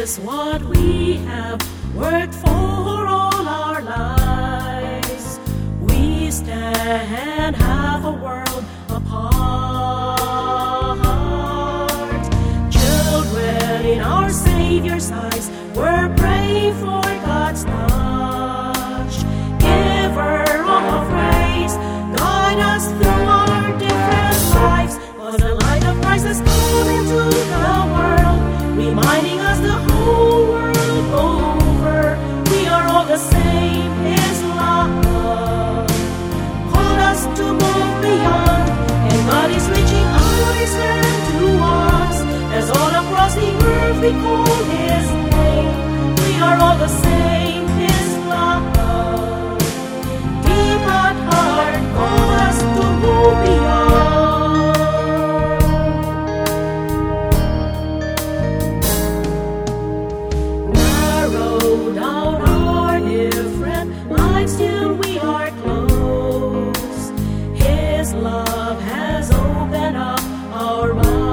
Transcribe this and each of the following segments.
is what we have worked for all our lives. We stand half a world apart. Children in our Savior's eyes, we're praying for God's touch. Giver of praise, guide us through our different lives. For the light of Christ has come into the world, reminding us the whole world over, we are all the same, His love called us to move beyond, and God is reaching out His hand to us, as all across the earth we call His name. We are all the same, His love deep at heart called us to move beyond. Down our different lives till we are close. His love has opened up our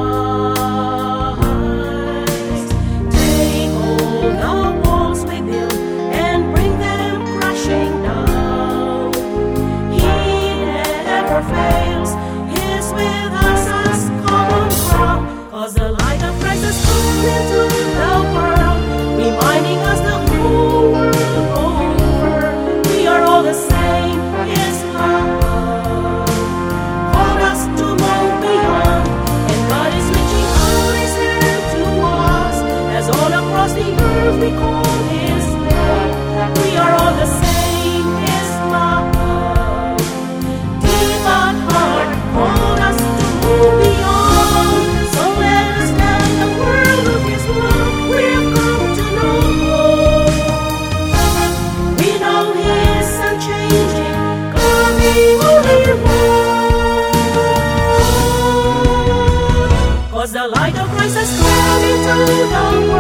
eyes. Take all the walls we build and bring them crashing down. He never fails, He's with us as common ground. 'Cause the light of Christ has come into the world, reminding us the whole world over, we are all the same, His love called us to move beyond, and God is reaching out His hand to us, as all across the earth we call His name. We are all the same, His love deep at heart called us to move beyond. So let us tell the world of His love we've come to know. We know He is unchanging, coming only one. 'Cause the light of Christ has come into the world,